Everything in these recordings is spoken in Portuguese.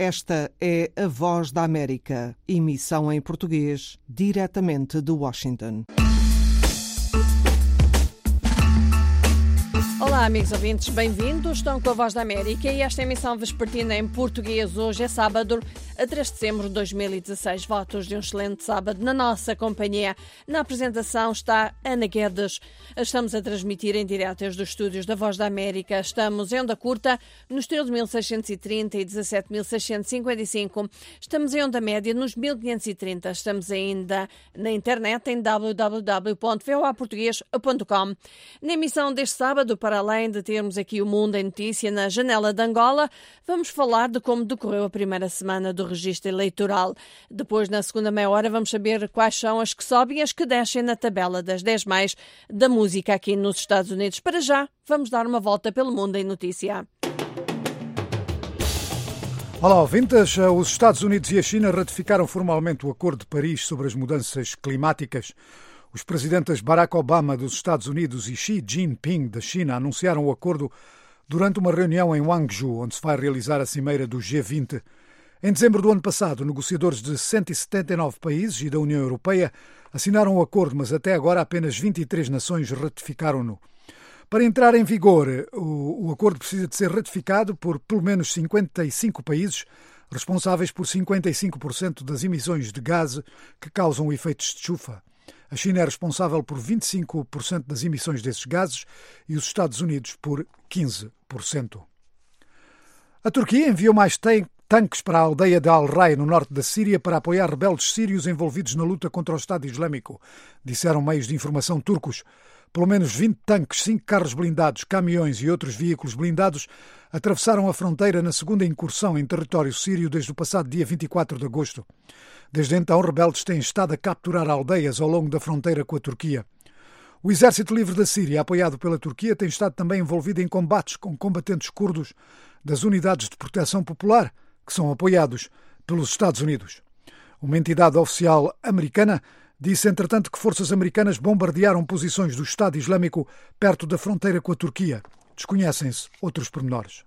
Esta é a Voz da América, emissão em português, diretamente de Washington. Olá, amigos ouvintes, bem-vindos. Estão com a Voz da América e esta emissão vespertina em português. Hoje é sábado, a 3 de setembro de 2016. Votos de um excelente sábado na nossa companhia. Na apresentação está Ana Guedes. Estamos a transmitir em direto desde os estúdios da Voz da América. Estamos em onda curta, nos 13.630 e 17.655. Estamos em onda média, nos 1.530. Estamos ainda na internet em www.voaportugues.com. Na emissão deste sábado, para além de termos aqui o Mundo em Notícia na Janela de Angola, vamos falar de como decorreu a primeira semana do registro eleitoral. Depois, na segunda meia hora, vamos saber quais são as que sobem e as que descem na tabela das 10 mais da música aqui nos Estados Unidos. Para já, vamos dar uma volta pelo Mundo em Notícia. Olá, ouvintes. Os Estados Unidos e a China ratificaram formalmente o Acordo de Paris sobre as mudanças climáticas. Os presidentes Barack Obama dos Estados Unidos e Xi Jinping da China anunciaram o acordo durante uma reunião em Guangzhou, onde se vai realizar a cimeira do G20. Em dezembro do ano passado, negociadores de 179 países e da União Europeia assinaram o acordo, mas até agora apenas 23 nações ratificaram-no. Para entrar em vigor, o acordo precisa de ser ratificado por pelo menos 55 países, responsáveis por 55% das emissões de gás que causam efeitos de estufa. A China é responsável por 25% das emissões desses gases e os Estados Unidos por 15%. A Turquia enviou mais tanques para a aldeia de Al-Rai, no norte da Síria, para apoiar rebeldes sírios envolvidos na luta contra o Estado Islâmico, disseram meios de informação turcos. Pelo menos 20 tanques, 5 carros blindados, caminhões e outros veículos blindados atravessaram a fronteira na segunda incursão em território sírio desde o passado dia 24 de agosto. Desde então, rebeldes têm estado a capturar aldeias ao longo da fronteira com a Turquia. O Exército Livre da Síria, apoiado pela Turquia, tem estado também envolvido em combates com combatentes curdos das Unidades de Proteção Popular, que são apoiados pelos Estados Unidos. Uma entidade oficial americana disse, entretanto, que forças americanas bombardearam posições do Estado Islâmico perto da fronteira com a Turquia. Desconhecem-se outros pormenores.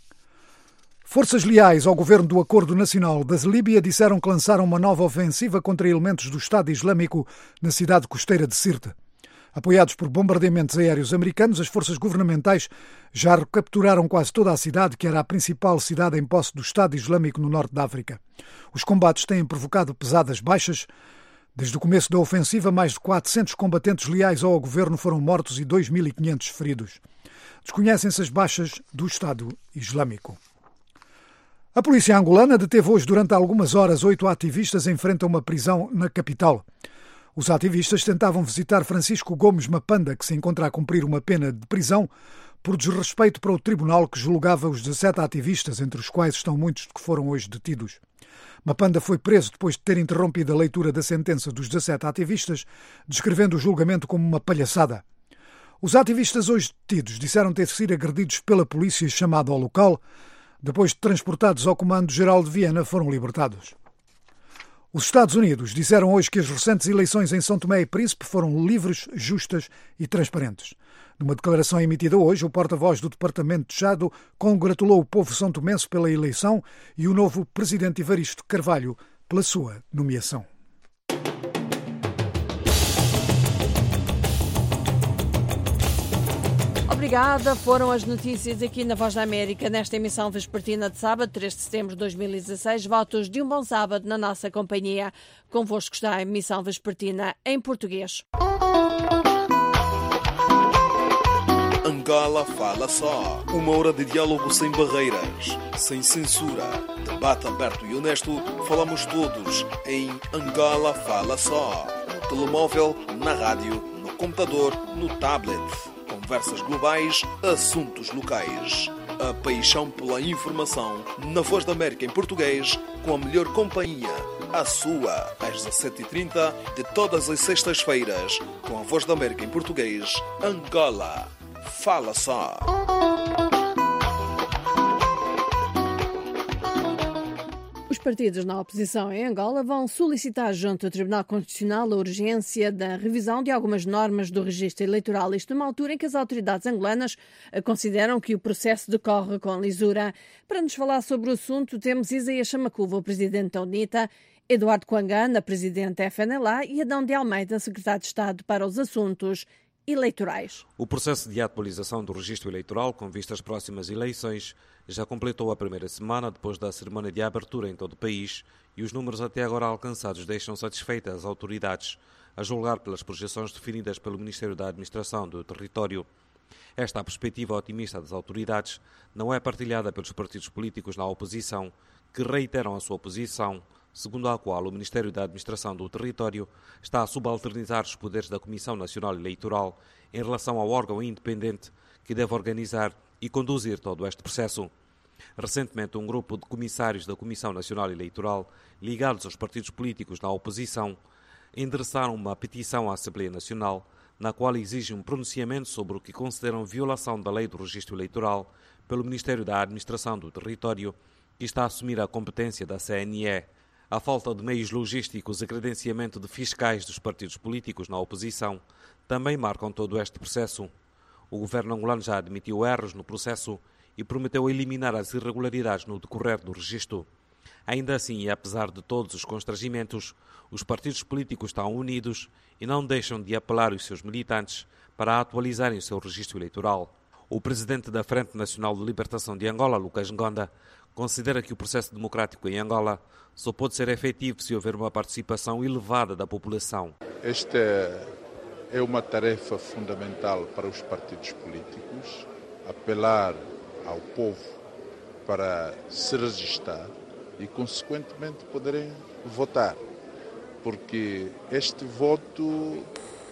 Forças leais ao governo do Acordo Nacional da Líbia disseram que lançaram uma nova ofensiva contra elementos do Estado Islâmico na cidade costeira de Sirte. Apoiados por bombardeamentos aéreos americanos, as forças governamentais já recapturaram quase toda a cidade, que era a principal cidade em posse do Estado Islâmico no norte da África. Os combates têm provocado pesadas baixas. Desde o começo da ofensiva, mais de 400 combatentes leais ao governo foram mortos e 2.500 feridos. Desconhecem-se as baixas do Estado Islâmico. A polícia angolana deteve hoje durante algumas horas 8 ativistas em frente a uma prisão na capital. Os ativistas tentavam visitar Francisco Gomes Mapanda, que se encontra a cumprir uma pena de prisão por desrespeito para o tribunal que julgava os 17 ativistas, entre os quais estão muitos que foram hoje detidos. Mapanda foi preso depois de ter interrompido a leitura da sentença dos 17 ativistas, descrevendo o julgamento como uma palhaçada. Os ativistas hoje detidos disseram ter sido agredidos pela polícia chamada ao local. Depois de transportados ao Comando-Geral de Viena, foram libertados. Os Estados Unidos disseram hoje que as recentes eleições em São Tomé e Príncipe foram livres, justas e transparentes. Numa declaração emitida hoje, o porta-voz do Departamento de Estado congratulou o povo são-tomense pela eleição e o novo presidente Evaristo Carvalho pela sua nomeação. Obrigada. Foram as notícias aqui na Voz da América nesta emissão vespertina de sábado, 3 de setembro de 2016. Votos de um bom sábado na nossa companhia. Convosco está a emissão vespertina em português. Angola Fala Só. Uma hora de diálogo sem barreiras, sem censura. Debate aberto e honesto. Falamos todos em Angola Fala Só. No telemóvel, na rádio, no computador, no tablet. Conversas globais, assuntos locais. A paixão pela informação na Voz da América em português, com a melhor companhia. A sua, às 17h30 de todas as sextas-feiras, com a Voz da América em português, Angola Fala Só. Os partidos na oposição em Angola vão solicitar junto ao Tribunal Constitucional a urgência da revisão de algumas normas do registro eleitoral, isto numa altura em que as autoridades angolanas consideram que o processo decorre com lisura. Para nos falar sobre o assunto, temos Isaías Chamacuva, o presidente da UNITA, Eduardo Coangana, presidente da FNLA, e Adão de Almeida, secretário de Estado para os Assuntos Eleitorais. O processo de atualização do registro eleitoral com vista às próximas eleições já completou a primeira semana depois da cerimónia de abertura em todo o país e os números até agora alcançados deixam satisfeitas as autoridades, a julgar pelas projeções definidas pelo Ministério da Administração do Território. Esta perspectiva otimista das autoridades não é partilhada pelos partidos políticos na oposição, que reiteram a sua posição, segundo a qual o Ministério da Administração do Território está a subalternizar os poderes da Comissão Nacional Eleitoral em relação ao órgão independente que deve organizar e conduzir todo este processo. Recentemente, um grupo de comissários da Comissão Nacional Eleitoral, ligados aos partidos políticos na oposição, endereçaram uma petição à Assembleia Nacional, na qual exigem um pronunciamento sobre o que consideram violação da lei do registro eleitoral pelo Ministério da Administração do Território, que está a assumir a competência da CNE. A falta de meios logísticos e credenciamento de fiscais dos partidos políticos na oposição também marcam todo este processo. O governo angolano já admitiu erros no processo e prometeu eliminar as irregularidades no decorrer do registro. Ainda assim, e apesar de todos os constrangimentos, os partidos políticos estão unidos e não deixam de apelar aos seus militantes para atualizarem o seu registro eleitoral. O presidente da Frente Nacional de Libertação de Angola, Lucas Ngonda, considera que o processo democrático em Angola só pode ser efetivo se houver uma participação elevada da população. Esta é uma tarefa fundamental para os partidos políticos, apelar ao povo para se registrar e, consequentemente, poderem votar. Porque este voto,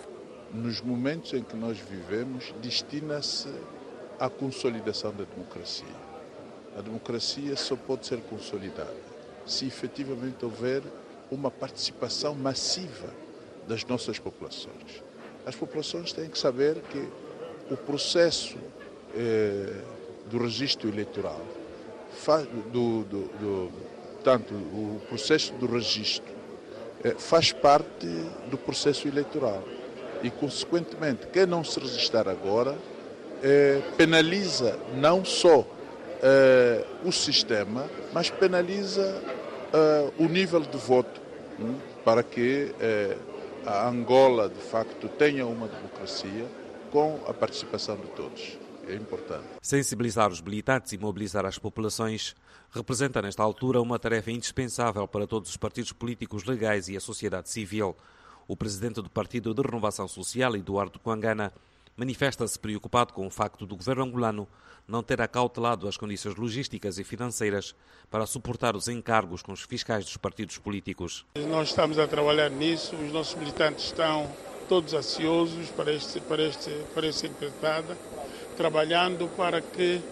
nos momentos em que nós vivemos, destina-se à consolidação da democracia. A democracia só pode ser consolidada se efetivamente houver uma participação massiva das nossas populações. As populações têm que saber que o processo do registro eleitoral, tanto o processo do registro faz parte do processo eleitoral e, consequentemente, quem não se registrar agora penaliza não só o sistema, mas penaliza o nível de voto para que a Angola, de facto, tenha uma democracia com a participação de todos. É importante. Sensibilizar os militantes e mobilizar as populações representa, nesta altura, uma tarefa indispensável para todos os partidos políticos legais e a sociedade civil. O presidente do Partido de Renovação Social, Eduardo Coangana, manifesta-se preocupado com o facto do governo angolano não ter acautelado as condições logísticas e financeiras para suportar os encargos com os fiscais dos partidos políticos. Nós estamos a trabalhar nisso, os nossos militantes estão todos ansiosos para esta empreitada, trabalhando para que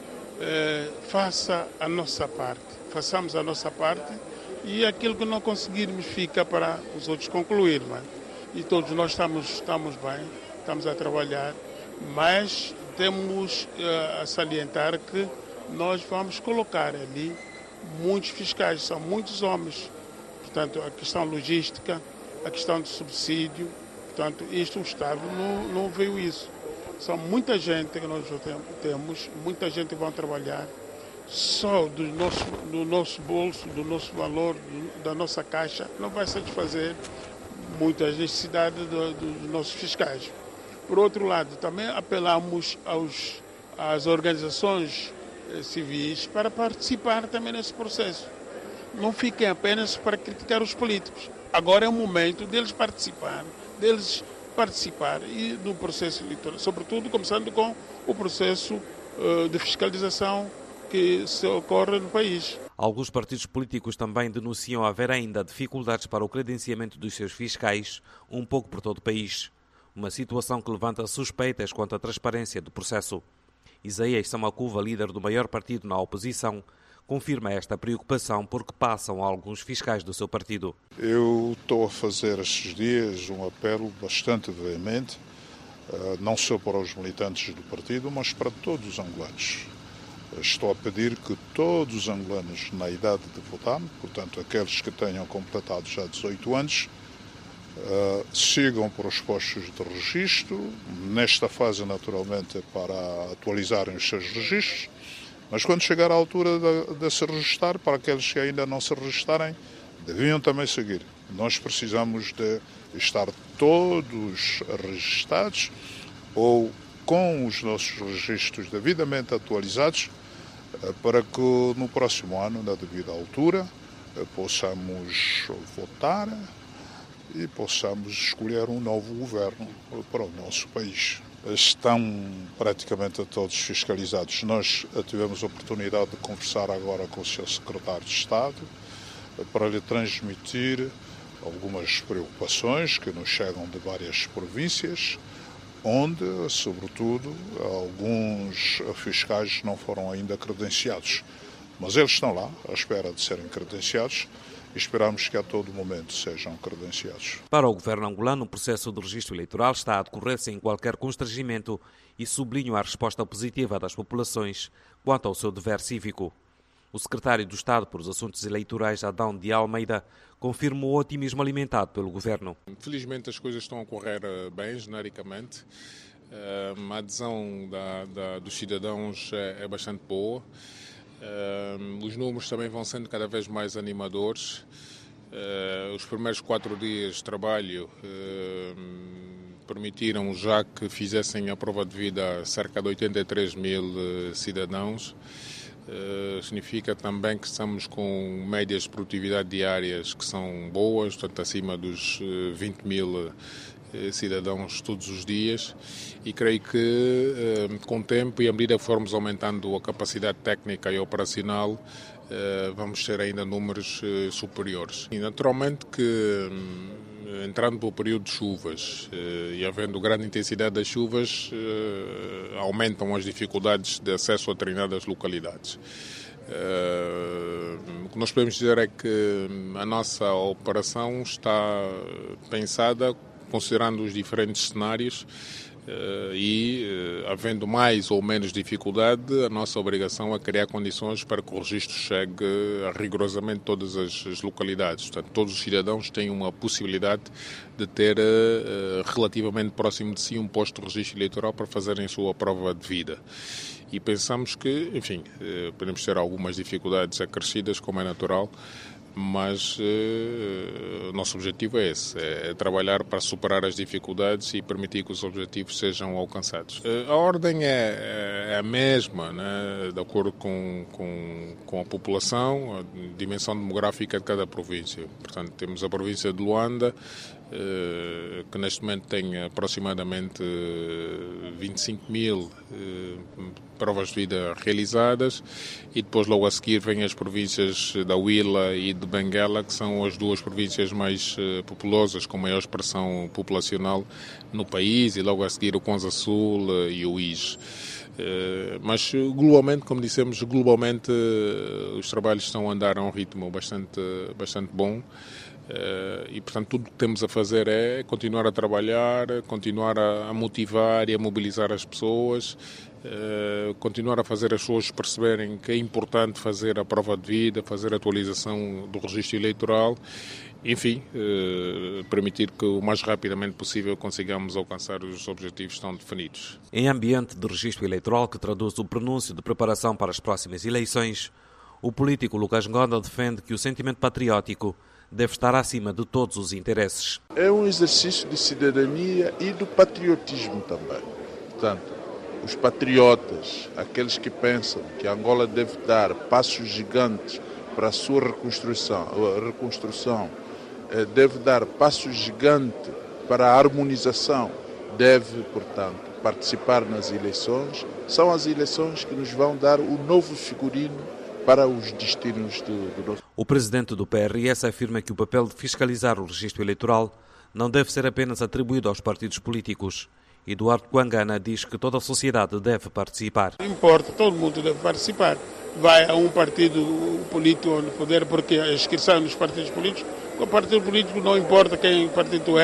façamos a nossa parte e aquilo que não conseguirmos fica para os outros concluir. E todos nós estamos bem, estamos a trabalhar, mas temos a salientar que nós vamos colocar ali muitos fiscais, são muitos homens. Portanto, a questão logística, a questão do subsídio, portanto, isto o Estado não veio isso. São muita gente que nós temos, muita gente que vai trabalhar, só do nosso bolso, do nosso valor, da nossa caixa, não vai satisfazer muitas necessidades dos nossos fiscais. Por outro lado, também apelamos às organizações civis para participar também nesse processo. Não fiquem apenas para criticar os políticos. Agora é o momento deles participar e do processo eleitoral, sobretudo começando com o processo de fiscalização que se ocorre no país. Alguns partidos políticos também denunciam haver ainda dificuldades para o credenciamento dos seus fiscais, um pouco por todo o país. Uma situação que levanta suspeitas quanto à transparência do processo. Isaías Chamacuva, líder do maior partido na oposição, confirma esta preocupação porque passam alguns fiscais do seu partido. Eu estou a fazer estes dias um apelo bastante veemente, não só para os militantes do partido, mas para todos os angolanos. Estou a pedir que todos os angolanos na idade de votar, portanto aqueles que tenham completado já 18 anos, sigam para os postos de registro, nesta fase naturalmente para atualizarem os seus registros, mas quando chegar a altura de se registrar, para aqueles que ainda não se registarem, deviam também seguir. Nós precisamos de estar todos registados ou com os nossos registros devidamente atualizados para que no próximo ano, na devida altura, possamos votar e possamos escolher um novo governo para o nosso país. Estão praticamente todos fiscalizados. Nós tivemos a oportunidade de conversar agora com o Sr. Secretário de Estado para lhe transmitir algumas preocupações que nos chegam de várias províncias, onde, sobretudo, alguns fiscais não foram ainda credenciados. Mas eles estão lá, à espera de serem credenciados, e esperamos que a todo momento sejam credenciados. Para o governo angolano, o processo de registro eleitoral está a decorrer sem qualquer constrangimento e sublinha a resposta positiva das populações quanto ao seu dever cívico. O secretário do Estado por os Assuntos Eleitorais, Adão de Almeida, confirma o otimismo alimentado pelo governo. Felizmente as coisas estão a correr bem, genericamente. A adesão dos cidadãos é bastante boa. Os números também vão sendo cada vez mais animadores. Os primeiros 4 dias de trabalho permitiram já que fizessem a prova de vida a cerca de 83 mil cidadãos. Significa também que estamos com médias de produtividade diárias que são boas, portanto acima dos 20 mil cidadãos todos os dias, e creio que com o tempo e à medida que formos aumentando a capacidade técnica e operacional, vamos ter ainda números superiores. E naturalmente que entrando para o período de chuvas e havendo grande intensidade das chuvas, aumentam as dificuldades de acesso a determinadas localidades. O que nós podemos dizer é que a nossa operação está pensada considerando os diferentes cenários e, havendo mais ou menos dificuldade, a nossa obrigação é criar condições para que o registro chegue a rigorosamente todas as localidades. Portanto, todos os cidadãos têm uma possibilidade de ter relativamente próximo de si um posto de registro eleitoral para fazerem a sua prova de vida. E pensamos que, enfim, podemos ter algumas dificuldades acrescidas, como é natural, mas o nosso objetivo é esse, é trabalhar para superar as dificuldades e permitir que os objetivos sejam alcançados. A ordem é a mesma, né, de acordo com a população, a dimensão demográfica de cada província. Portanto, temos a província de Luanda, que neste momento tem aproximadamente 25 mil provas de vida realizadas, e depois logo a seguir vêm as províncias da Huila e de Benguela, que são as duas províncias mais populosas, com maior expressão populacional no país, e logo a seguir o Konza Sul e o IJ. Mas globalmente, como dissemos, os trabalhos estão a andar a um ritmo bastante bom. E, portanto, tudo o que temos a fazer é continuar a trabalhar, continuar a motivar e a mobilizar as pessoas, continuar a fazer as pessoas perceberem que é importante fazer a prova de vida, fazer a atualização do registro eleitoral, enfim, permitir que o mais rapidamente possível consigamos alcançar os objetivos que estão definidos. Em ambiente de registro eleitoral que traduz o prenúncio de preparação para as próximas eleições, o político Lucas Ngonda defende que o sentimento patriótico deve estar acima de todos os interesses. É um exercício de cidadania e do patriotismo também. Portanto, os patriotas, aqueles que pensam que Angola deve dar passos gigantes para a sua reconstrução, deve dar passos gigantes para a harmonização, deve, portanto, participar nas eleições. São as eleições que nos vão dar o novo figurino para os destinos do nosso. O presidente do PRS afirma que o papel de fiscalizar o registro eleitoral não deve ser apenas atribuído aos partidos políticos. Eduardo Quangana diz que toda a sociedade deve participar. Não importa, todo mundo deve participar. Vai a um partido político no poder, porque a inscrição nos partidos políticos, o partido político não importa quem partido é,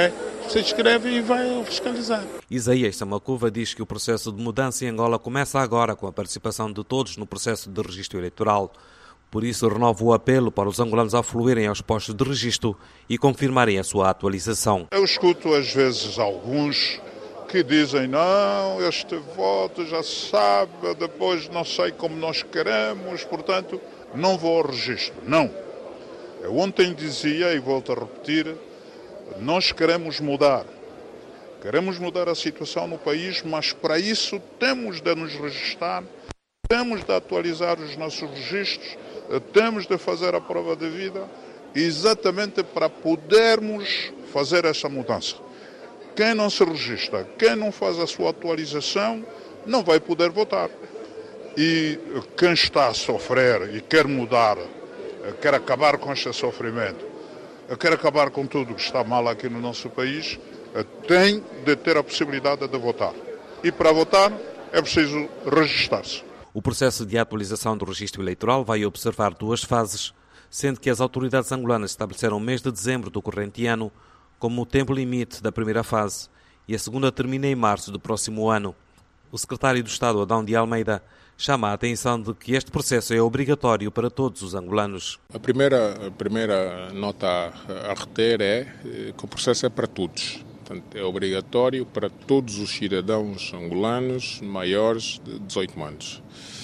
se inscreve e vai fiscalizar. Isaías Samacuva diz que o processo de mudança em Angola começa agora com a participação de todos no processo de registro eleitoral. Por isso, renova o apelo para os angolanos afluírem aos postos de registro e confirmarem a sua atualização. Eu escuto às vezes alguns que dizem, não, este voto já sabe, depois não sei como nós queremos, portanto, não vou ao registro. Não. Eu ontem dizia, e volto a repetir, nós queremos mudar. Queremos mudar a situação no país, mas para isso temos de nos registrar, temos de atualizar os nossos registros, temos de fazer a prova de vida, exatamente para podermos fazer essa mudança. Quem não se registra, quem não faz a sua atualização, não vai poder votar. E quem está a sofrer e quer mudar, quer acabar com este sofrimento, quer acabar com tudo que está mal aqui no nosso país, tem de ter a possibilidade de votar. E para votar é preciso registrar-se. O processo de atualização do registro eleitoral vai observar 2 fases, sendo que as autoridades angolanas estabeleceram o mês de dezembro do corrente ano como o tempo limite da primeira fase e a segunda termina em março do próximo ano. O secretário do Estado, Adão de Almeida, chama a atenção de que este processo é obrigatório para todos os angolanos. A primeira nota a reter é que o processo é para todos. Portanto, é obrigatório para todos os cidadãos angolanos maiores de 18 anos.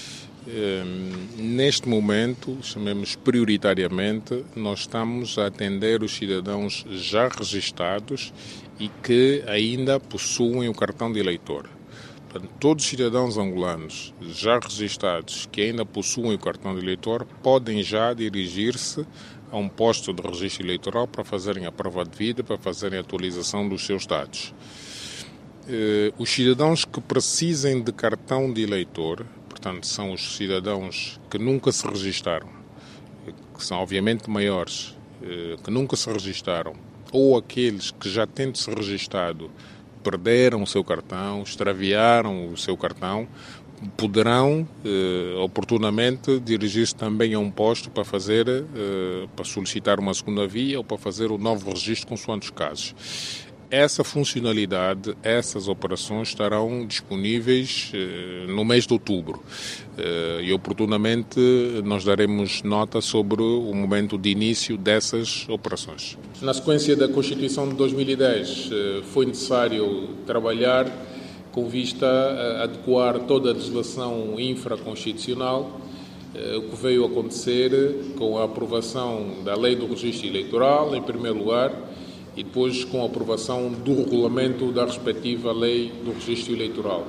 Neste momento, chamemos prioritariamente, nós estamos a atender os cidadãos já registados e que ainda possuem o cartão de eleitor. Portanto, todos os cidadãos angolanos já registados que ainda possuem o cartão de eleitor podem já dirigir-se a um posto de registro eleitoral para fazerem a prova de vida, para fazerem a atualização dos seus dados. Os cidadãos que precisem de cartão de eleitor, portanto, são os cidadãos que nunca se registaram, que são obviamente maiores, que nunca se registaram, ou aqueles que já tendo se registado perderam o seu cartão, extraviaram o seu cartão, poderão oportunamente dirigir-se também a um posto para para solicitar uma segunda via ou para fazer o novo registro consoante os casos. Essa funcionalidade, essas operações estarão disponíveis no mês de outubro e oportunamente nós daremos nota sobre o momento de início dessas operações. Na sequência da Constituição de 2010 foi necessário trabalhar com vista a adequar toda a legislação infraconstitucional, o que veio acontecer com a aprovação da Lei do Registro Eleitoral, em primeiro lugar, e depois com a aprovação do regulamento da respectiva Lei do Registro Eleitoral.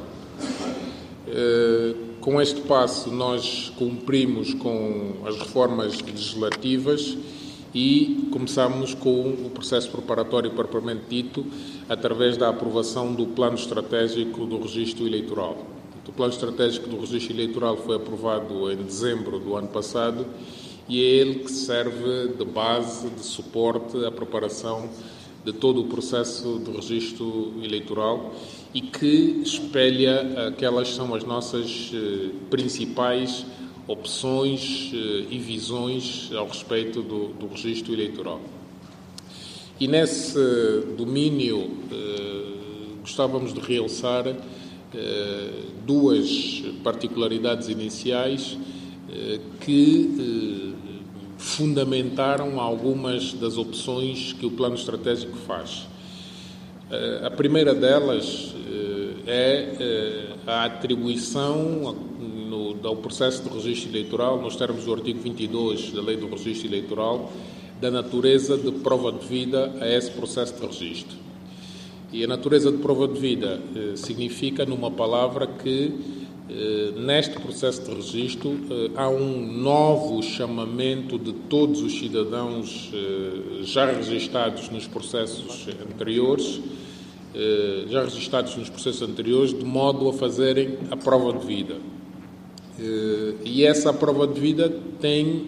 Com este passo, nós cumprimos com as reformas legislativas e começamos com o processo preparatório propriamente dito, através da aprovação do Plano Estratégico do Registro Eleitoral. O Plano Estratégico do Registro Eleitoral foi aprovado em dezembro do ano passado e é ele que serve de base, de suporte à preparação de todo o processo de registro eleitoral e que espelha aquelas que são as nossas principais opções e visões ao respeito do registro eleitoral. E nesse domínio gostávamos de realçar 2 particularidades iniciais que fundamentaram algumas das opções que o plano estratégico faz. A primeira delas é a atribuição ao processo de registro eleitoral, nos termos do artigo 22 da Lei do Registro Eleitoral, da natureza de prova de vida a esse processo de registro. E a natureza de prova de vida significa, numa palavra, que neste processo de registro há um novo chamamento de todos os cidadãos já registados nos processos anteriores, de modo a fazerem a prova de vida. E essa prova de vida tem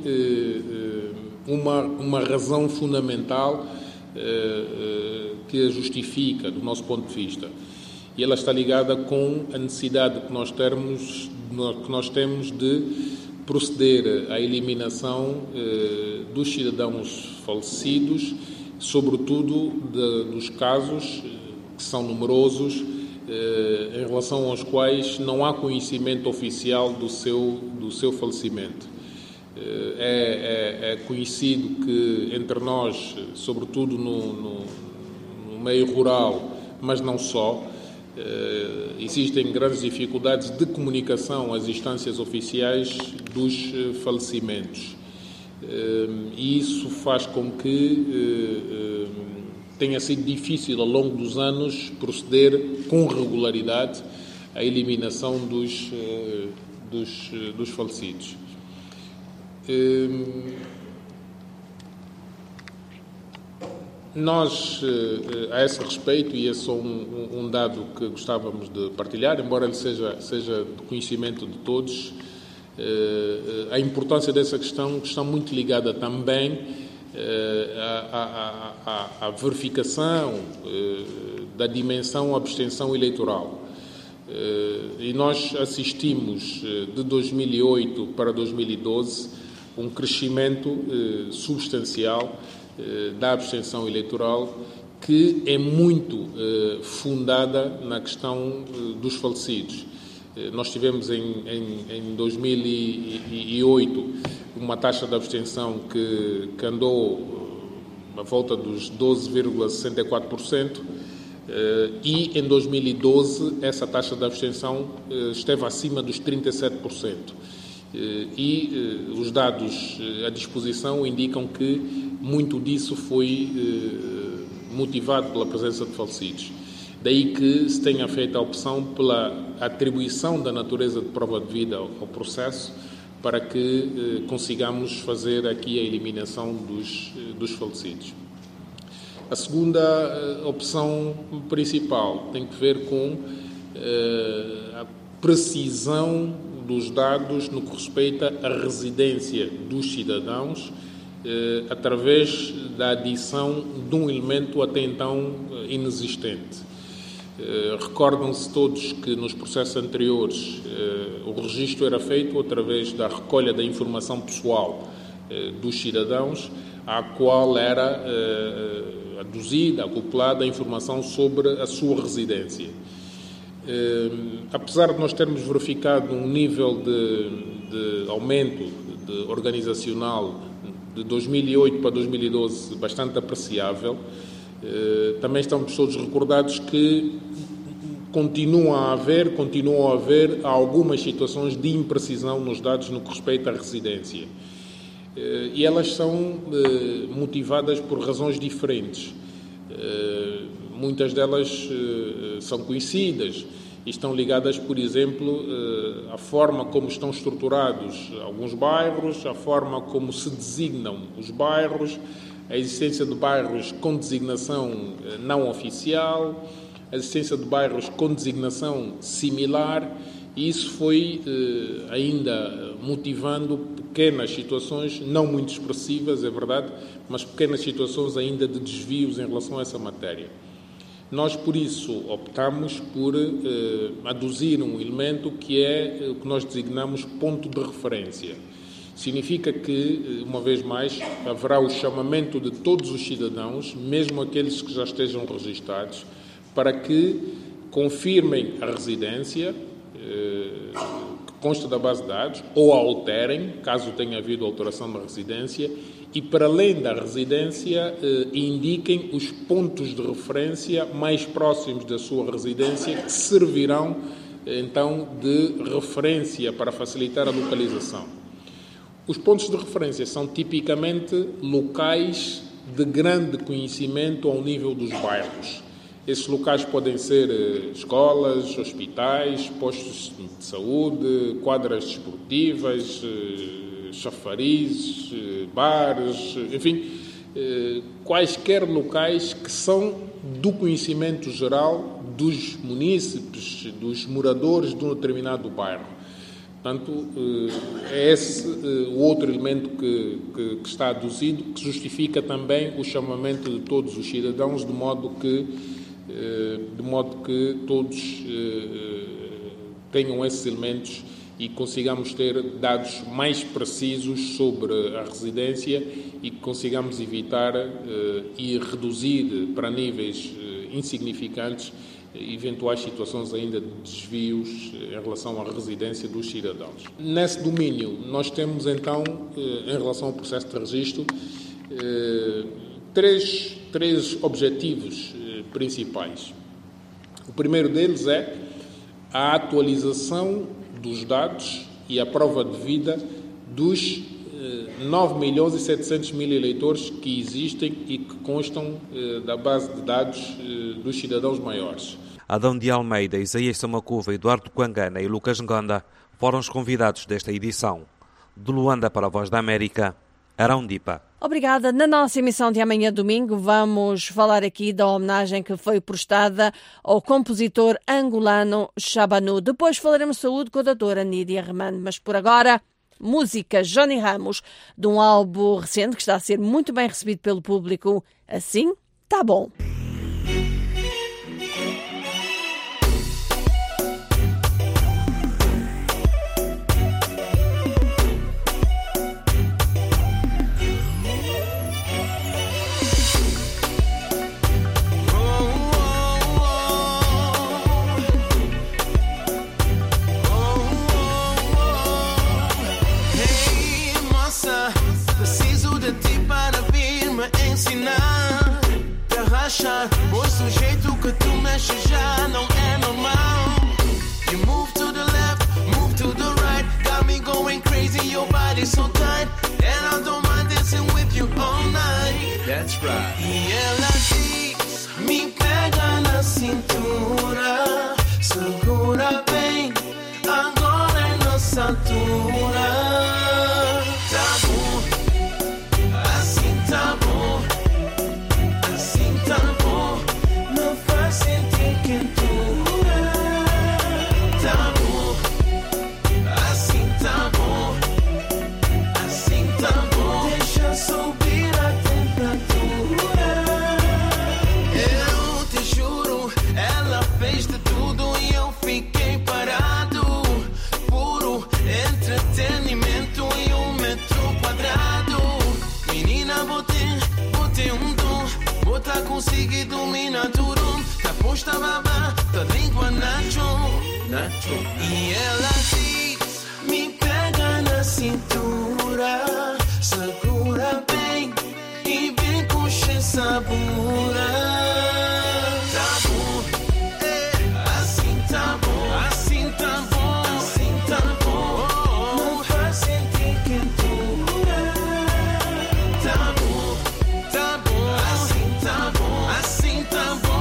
uma razão fundamental que a justifica, do nosso ponto de vista. E ela está ligada com a necessidade que nós temos de proceder à eliminação dos cidadãos falecidos, sobretudo dos casos que são numerosos, em relação aos quais não há conhecimento oficial do seu falecimento. É conhecido que entre nós, sobretudo no meio rural, mas não só, existem grandes dificuldades de comunicação às instâncias oficiais dos falecimentos. E isso faz com que tenha sido difícil ao longo dos anos proceder com regularidade à eliminação dos falecidos. Nós, a esse respeito, e esse é um dado que gostávamos de partilhar, embora ele seja de conhecimento de todos, a importância dessa questão está muito ligada também à verificação da dimensão abstenção eleitoral. E nós assistimos de 2008 para 2012 um crescimento substancial da abstenção eleitoral, que é muito fundada na questão dos falecidos. Nós tivemos em 2008 uma taxa de abstenção que andou à volta dos 12,64%, e em 2012 essa taxa de abstenção esteve acima dos 37%. E os dados à disposição indicam que muito disso foi motivado pela presença de falecidos. Daí que se tenha feito a opção pela atribuição da natureza de prova de vida ao processo, para que consigamos fazer aqui a eliminação dos falecidos. A segunda opção principal tem que ver com a precisão dos dados no que respeita à residência dos cidadãos, através da adição de um elemento até então inexistente. Recordam-se todos que nos processos anteriores o registro era feito através da recolha da informação pessoal dos cidadãos, à qual era aduzida, acoplada a informação sobre a sua residência. Apesar de nós termos verificado um nível de aumento organizacional de 2008 para 2012 bastante apreciável, também estamos todos recordados que continuam a haver algumas situações de imprecisão nos dados no que respeita à residência. E elas são motivadas por razões diferentes. Muitas delas são conhecidas e estão ligadas, por exemplo, à forma como estão estruturados alguns bairros, à forma como se designam os bairros, a existência de bairros com designação não oficial, a existência de bairros com designação similar, e isso foi ainda motivando pequenas situações, não muito expressivas, é verdade, mas pequenas situações ainda de desvios em relação a essa matéria. Nós, por isso, optamos por aduzir um elemento que é o que nós designamos ponto de referência. Significa que, uma vez mais, haverá o chamamento de todos os cidadãos, mesmo aqueles que já estejam registados, para que confirmem a residência que consta da base de dados, ou a alterem, caso tenha havido alteração da residência, e, para além da residência, indiquem os pontos de referência mais próximos da sua residência, que servirão, então, de referência para facilitar a localização. Os pontos de referência são tipicamente locais de grande conhecimento ao nível dos bairros. Esses locais podem ser escolas, hospitais, postos de saúde, quadras desportivas, chafarizes, bares, enfim, quaisquer locais que são do conhecimento geral dos munícipes, dos moradores de um determinado bairro. Portanto, é esse o outro elemento que está aduzido, que justifica também o chamamento de todos os cidadãos, de modo que todos tenham esses elementos e consigamos ter dados mais precisos sobre a residência e que consigamos evitar e reduzir para níveis insignificantes eventuais situações ainda de desvios em relação à residência dos cidadãos. Nesse domínio, nós temos então, em relação ao processo de registro, três objetivos principais. O primeiro deles é a atualização dos dados e a prova de vida dos 9.700.000 eleitores que existem e que constam da base de dados dos cidadãos maiores. Adão de Almeida, Isaías Samacuva, Eduardo Quangana e Lucas Ngonda foram os convidados desta edição. De Luanda para a Voz da América, Arão Dipa. Obrigada. Na nossa emissão de amanhã domingo vamos falar aqui da homenagem que foi prestada ao compositor angolano Shabanu. Depois falaremos de saúde com a doutora Nídia Remando, mas por agora, música Johnny Ramos, de um álbum recente que está a ser muito bem recebido pelo público. Assim, tá bom. Ensinar, te rachar, pois o jeito que tu mexes já não é normal. You move to the left, move to the right, got me going crazy, your body's so tight, and I don't mind dancing with you all night. That's right. E ela diz, me pega na cintura, segura bem, agora é nossa altura. Tá bom, assim tá bom. Quentura, tá bom, assim tá bom, assim tá bom. Deixa subir a temperatura. Eu te juro, ela fez de tudo e eu fiquei parado. Puro entretenimento e 1 metro quadrado. Menina, botei um dom, botar consegui dominar tudo. Posta babá, da língua nacho. E ela diz, me pega na cintura, segura bem e vem com sabura. Tá bom, assim tá bom, assim tá bom, assim tá bom. Não faz sentir quentura. Tá bom, assim tá bom, assim tá bom.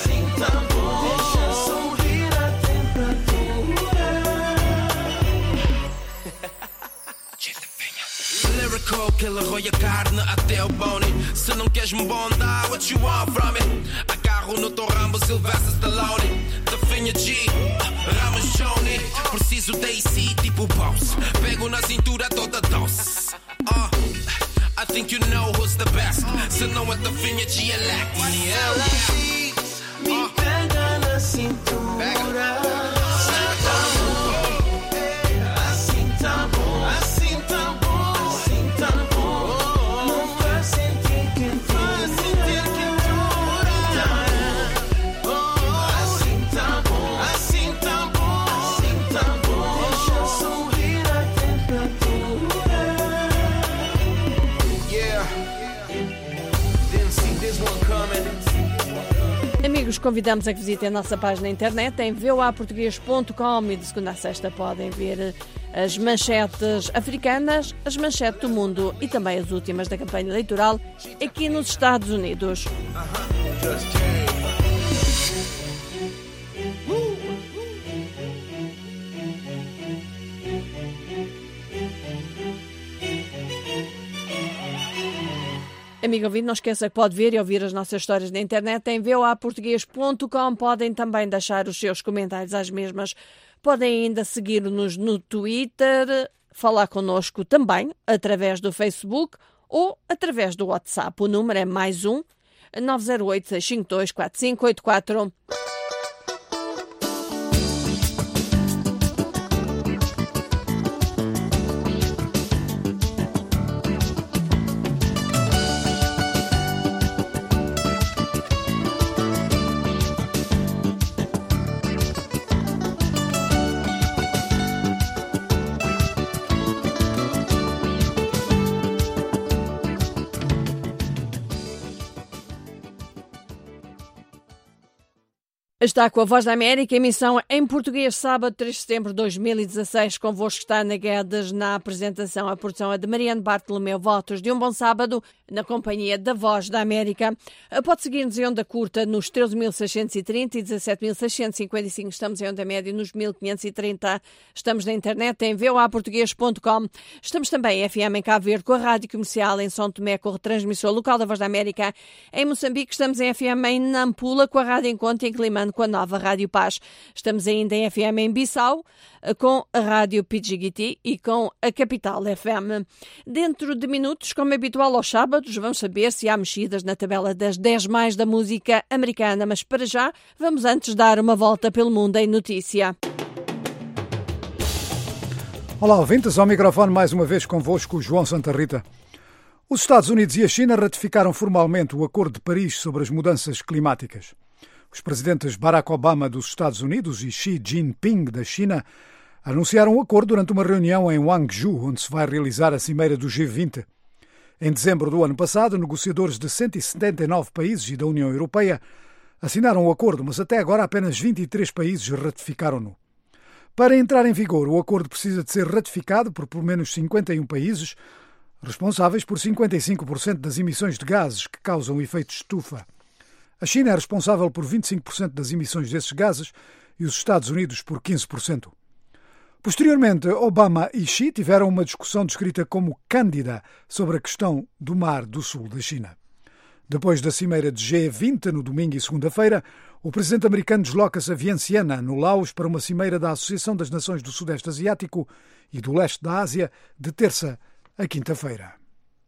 Killer, rói a carne até o bone. Se não queres me bondar, what you want from me? Agarro no teu Rambo, Sylvester Stallone. Definha G, Ramos Johnny. Preciso de AC tipo boss. Pego na cintura toda doce. I think you know who's the best. Se não é Definha G, elect. E ela diz, me pega na cintura. Assim tá bom, assim tá bom. Amigos, convidamos a que visitem a nossa página na internet em voaportugues.com e de segunda a sexta podem ver as manchetes africanas, as manchetes do mundo e também as últimas da campanha eleitoral aqui nos Estados Unidos. Amigo ouvinte, não esqueça que pode ver e ouvir as nossas histórias na internet em voaportugues.com. Podem também deixar os seus comentários às mesmas. Podem ainda seguir-nos no Twitter, falar connosco também através do Facebook ou através do WhatsApp. O número é +1 908 652 4584. Está com a Voz da América, emissão em português, sábado 3 de setembro de 2016. Convosco está Ana Guedes na apresentação. A produção é de Mariano Bartolomeu. Votos de um bom sábado na companhia da Voz da América. Pode seguir-nos em onda curta nos 13.630 e 17.655. Estamos em onda média nos 1.530. Estamos na internet em voaportugues.com. Estamos também em FM em Cabo Verde com a Rádio Comercial em São Tomé com a retransmissão local da Voz da América. Em Moçambique estamos em FM em Nampula com a Rádio Encontro em Climane com a nova Rádio Paz. Estamos ainda em FM em Bissau, com a Rádio Pidjigiti e com a Capital FM. Dentro de minutos, como é habitual aos sábados, vamos saber se há mexidas na tabela das 10 mais da música americana, mas para já, vamos antes dar uma volta pelo mundo em notícia. Olá, ouvintes, ao microfone mais uma vez convosco, João Santa Rita. Os Estados Unidos e a China ratificaram formalmente o Acordo de Paris sobre as mudanças climáticas. Os presidentes Barack Obama dos Estados Unidos e Xi Jinping da China anunciaram o acordo durante uma reunião em Guangzhou, onde se vai realizar a cimeira do G20. Em dezembro do ano passado, negociadores de 179 países e da União Europeia assinaram o acordo, mas até agora apenas 23 países ratificaram-no. Para entrar em vigor, o acordo precisa de ser ratificado por pelo menos 51 países, responsáveis por 55% das emissões de gases que causam efeito estufa. A China é responsável por 25% das emissões desses gases e os Estados Unidos por 15%. Posteriormente, Obama e Xi tiveram uma discussão descrita como cândida sobre a questão do Mar do Sul da China. Depois da cimeira de G20, no domingo e segunda-feira, o presidente americano desloca-se a Vientiane, no Laos, para uma cimeira da Associação das Nações do Sudeste Asiático e do Leste da Ásia, de terça a quinta-feira.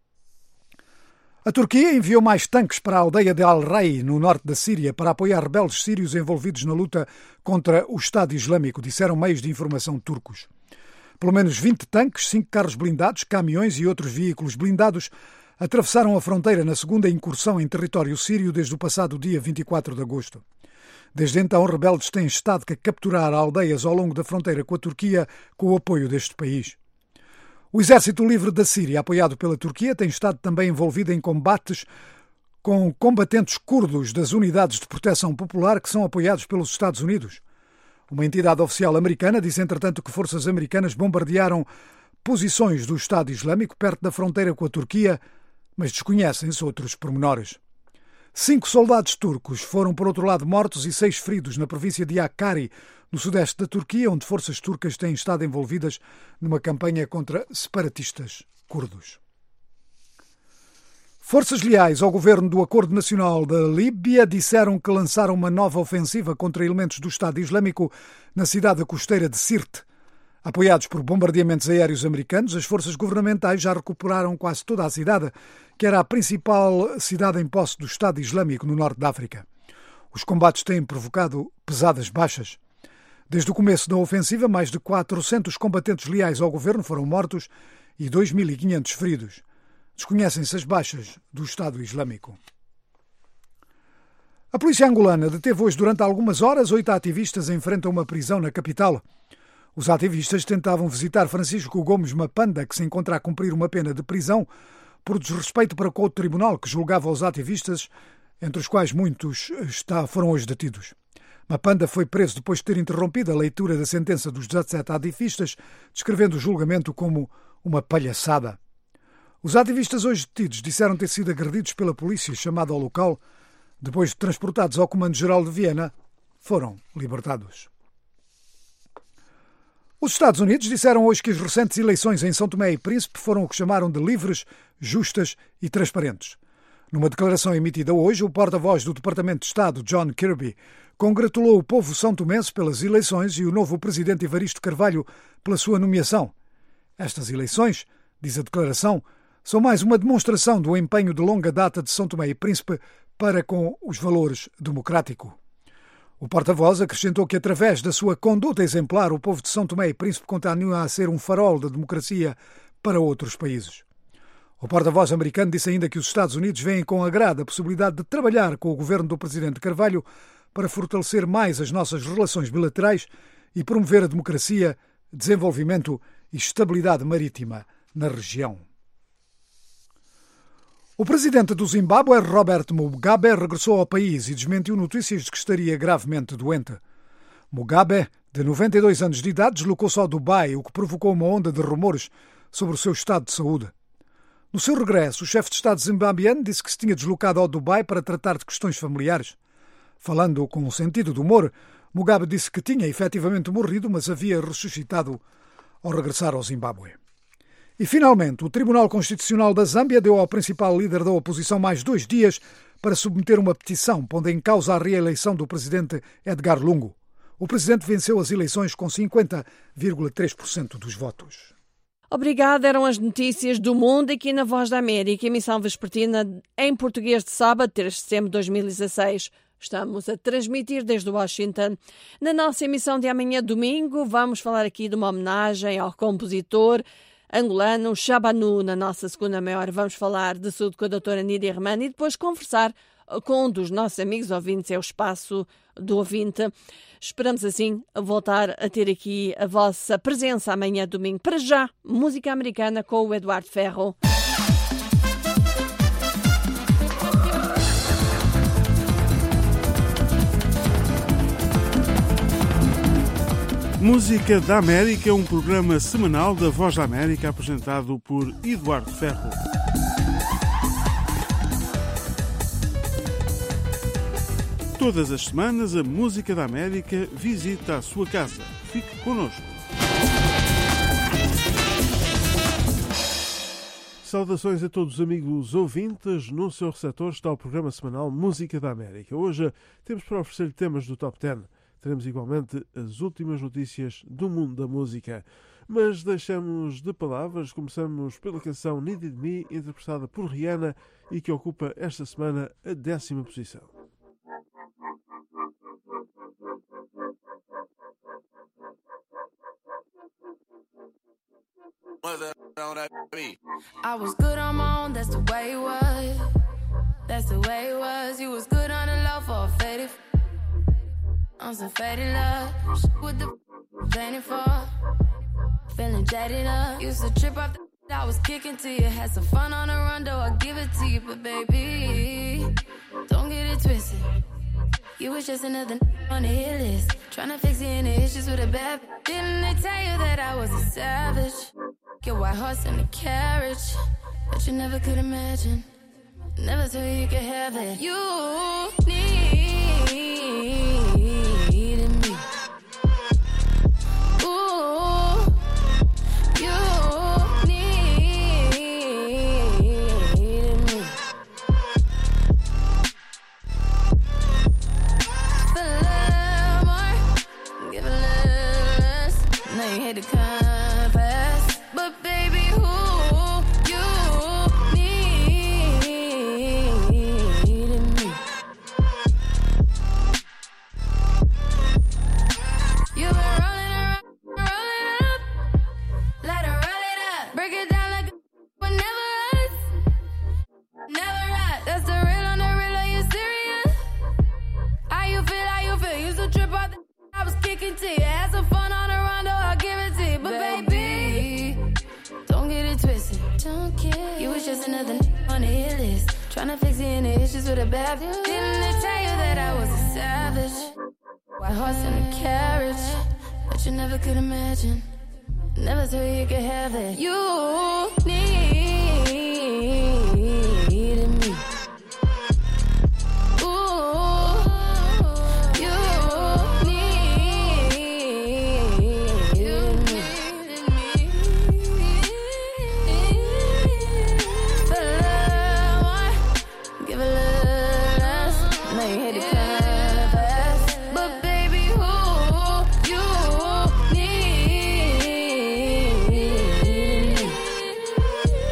A Turquia enviou mais tanques para a aldeia de Al-Ray, no norte da Síria, para apoiar rebeldes sírios envolvidos na luta contra o Estado Islâmico, disseram meios de informação turcos. Pelo menos 20 tanques, 5 carros blindados, caminhões e outros veículos blindados atravessaram a fronteira na segunda incursão em território sírio desde o passado dia 24 de agosto. Desde então, rebeldes têm estado a capturar aldeias ao longo da fronteira com a Turquia com o apoio deste país. O Exército Livre da Síria, apoiado pela Turquia, tem estado também envolvido em combates com combatentes curdos das Unidades de Proteção Popular que são apoiados pelos Estados Unidos. Uma entidade oficial americana disse, entretanto, que forças americanas bombardearam posições do Estado Islâmico perto da fronteira com a Turquia, mas desconhecem-se outros pormenores. 5 soldados turcos foram, por outro lado, mortos e 6 feridos na província de Hakkari, no sudeste da Turquia, onde forças turcas têm estado envolvidas numa campanha contra separatistas curdos. Forças leais ao governo do Acordo Nacional da Líbia disseram que lançaram uma nova ofensiva contra elementos do Estado Islâmico na cidade costeira de Sirte. Apoiados por bombardeamentos aéreos americanos, as forças governamentais já recuperaram quase toda a cidade, que era a principal cidade em posse do Estado Islâmico no norte da África. Os combates têm provocado pesadas baixas. Desde o começo da ofensiva, mais de 400 combatentes leais ao governo foram mortos e 2.500 feridos. Desconhecem-se as baixas do Estado Islâmico. A polícia angolana deteve hoje durante algumas horas 8 ativistas em frente a uma prisão na capital. Os ativistas tentavam visitar Francisco Gomes Mapanda, que se encontra a cumprir uma pena de prisão por desrespeito para com o tribunal que julgava os ativistas, entre os quais muitos foram hoje detidos. Mapanda foi preso depois de ter interrompido a leitura da sentença dos 17 ativistas, descrevendo o julgamento como uma palhaçada. Os ativistas hoje detidos disseram ter sido agredidos pela polícia chamada ao local. Depois de transportados ao Comando-Geral de Viena, foram libertados. Os Estados Unidos disseram hoje que as recentes eleições em São Tomé e Príncipe foram o que chamaram de livres, justas e transparentes. Numa declaração emitida hoje, o porta-voz do Departamento de Estado, John Kirby, congratulou o povo são-tomense pelas eleições e o novo presidente Evaristo Carvalho pela sua nomeação. Estas eleições, diz a declaração, são mais uma demonstração do empenho de longa data de São Tomé e Príncipe para com os valores democráticos. O porta-voz acrescentou que, através da sua conduta exemplar, o povo de São Tomé e Príncipe continua a ser um farol da democracia para outros países. O porta-voz americano disse ainda que os Estados Unidos veem com agrado a possibilidade de trabalhar com o governo do presidente Carvalho para fortalecer mais as nossas relações bilaterais e promover a democracia, desenvolvimento e estabilidade marítima na região. O presidente do Zimbábue, Robert Mugabe, regressou ao país e desmentiu notícias de que estaria gravemente doente. Mugabe, de 92 anos de idade, deslocou-se ao Dubai, o que provocou uma onda de rumores sobre o seu estado de saúde. No seu regresso, o chefe de Estado zimbabueano disse que se tinha deslocado ao Dubai para tratar de questões familiares. Falando com um sentido de humor, Mugabe disse que tinha efetivamente morrido, mas havia ressuscitado ao regressar ao Zimbábue. E, finalmente, o Tribunal Constitucional da Zâmbia deu ao principal líder da oposição mais 2 dias para submeter uma petição pondo em causa a reeleição do presidente Edgar Lungu. O presidente venceu as eleições com 50,3% dos votos. Obrigada, eram as notícias do mundo aqui na Voz da América, emissão vespertina em português de sábado, 3 de setembro de 2016. Estamos a transmitir desde Washington. Na nossa emissão de amanhã, domingo, vamos falar aqui de uma homenagem ao compositor angolano Shabanu. Na nossa segunda meia hora vamos falar de saúde com a doutora Nídia Hermano e depois conversar com um dos nossos amigos ouvintes, é o Espaço do Ouvinte. Esperamos assim voltar a ter aqui a vossa presença amanhã domingo. Para já, música americana com o Eduardo Ferro. Música da América é um programa semanal da Voz da América apresentado por Eduardo Ferro. Todas as semanas a Música da América visita a sua casa. Fique connosco. Saudações a todos os amigos ouvintes. No seu receptor está o programa semanal Música da América. Hoje temos para oferecer temas do Top 10. Teremos igualmente as últimas notícias do mundo da música. Mas deixamos de palavras, começamos pela canção Needed Me, interpretada por Rihanna e que ocupa esta semana a 10ª posição. I was good on my own, that's the way it was. That's the way it was. You was good on the low for a faded. On some faded love. With the planning for. Feeling jaded up. Used to trip off the I was kicking to you. Had some fun on the run, though I give it to you. But baby, don't get it twisted. You was just another on the hit list. Tryna fix any issues with a bad. Didn't they tell you that I was a savage? Your white horse in the carriage. But you never could imagine. Never thought you could have it. You needed me. Ooh, you needed me. Feel a little more, give a little less. Now you hate to confess, but baby, who you needed me. You've been rolling around, rolling up, let her roll it up, break it down like a never us, never us. That's the real on the real, are you serious? How you feel, how you feel? Used to trip off the I was kicking to you, had some fun on the run, though I'll give it to you. But baby, don't get it twisted. Don't get you was just another on the hit list. Tryna fix any issues with a bad. Didn't they tell you that I was a savage? White horse in a carriage, but you never could imagine. Never thought you could have it. You needed me. Ooh, you needed me. Feel a little more, give a little less. Now you hate to confess, but baby, who you needed me.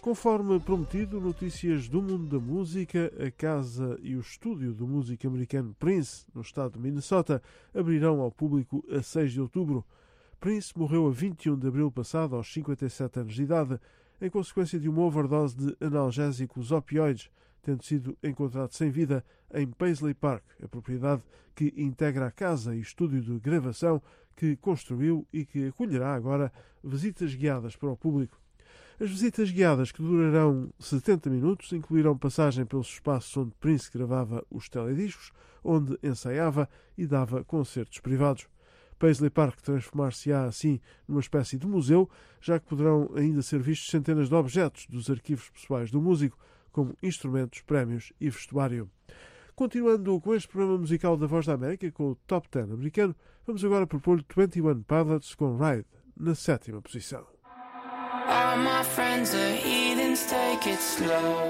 Conforme prometido, notícias do mundo da música, a casa e o estúdio do músico americano Prince, no estado de Minnesota, abrirão ao público a 6 de outubro. Prince morreu a 21 de abril passado, aos 57 anos de idade, em consequência de uma overdose de analgésicos opioides, tendo sido encontrado sem vida em Paisley Park, a propriedade que integra a casa e estúdio de gravação que construiu e que acolherá agora visitas guiadas para o público. As visitas guiadas, que durarão 70 minutos, incluirão passagem pelos espaços onde Prince gravava os telediscos, onde ensaiava e dava concertos privados. Paisley Park transformar-se-á assim numa espécie de museu, já que poderão ainda ser vistos centenas de objetos dos arquivos pessoais do músico, como instrumentos, prémios e vestuário. Continuando com este programa musical da Voz da América, com o Top 10 americano, vamos agora propor-lhe 21 Pilots com Ride, na 7ª posição. All my friends are heathens, take it slow.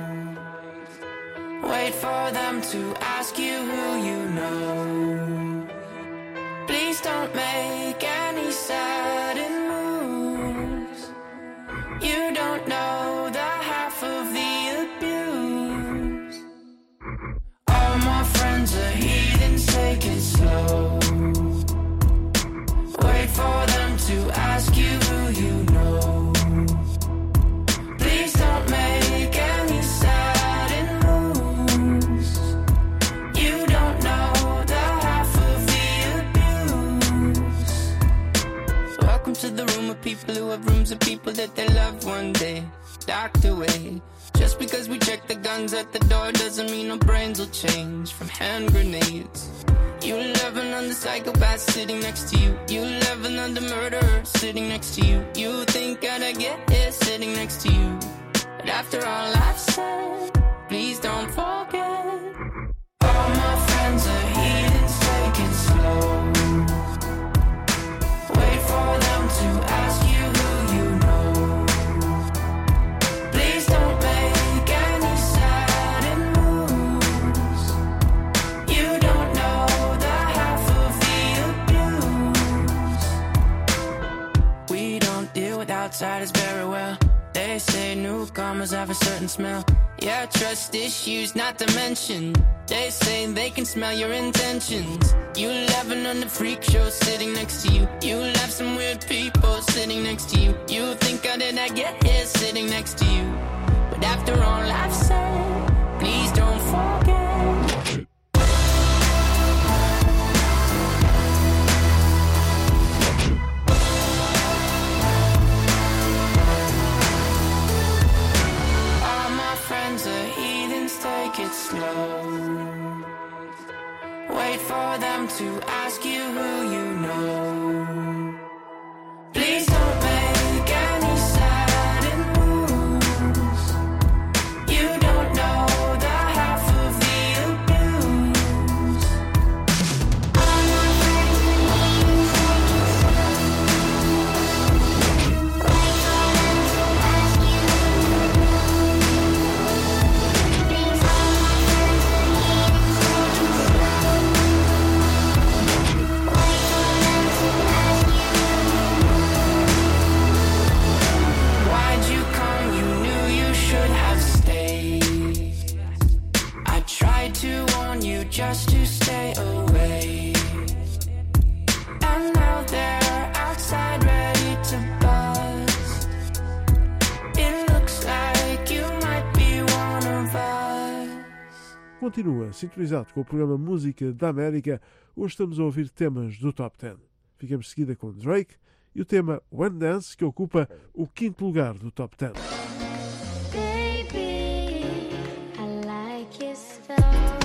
Wait for them to ask you who you know. Please don't make any sudden moves. You don't know the half of the abuse. All my friends are heathens, take it slow. Wait for them to ask you who you know. Please don't make any sudden moves. You don't know the half of the abuse. Welcome to the room of people who have rooms of people that they love one day docked away. Just because we check the guns at the door doesn't mean our brains will change from hand grenades. You love another psychopath sitting next to you. You love another murderer sitting next to you. You think I'd get here sitting next to you. But after all I've said, please don't forget. All my friends are heathens, take it slow. Wait for them to ask you who you know. Please don't make any sudden moves. You don't know the half of the abuse. We don't deal with outsiders very well. They say newcomers have a certain smell. Yeah, trust issues not to mention. They say they can smell your intentions. You laughing on the freak show sitting next to you. You laugh some weird people sitting next to you. You think how did I get here sitting next to you? But after all I've said, please don't forget. Take it slow. Wait for them to ask you who you know. Please don't make any sudden moves. You don't know the half of the abuse. All my friends wait for them to ask you who you just to stay away. And now they're outside ready to buzz. It looks like you might be one of us. Continua sintonizado com o programa Música da América. Hoje estamos a ouvir temas do Top 10. Ficamos de seguida com Drake e o tema One Dance, que ocupa o 5º lugar do Top 10. Baby, I like your style.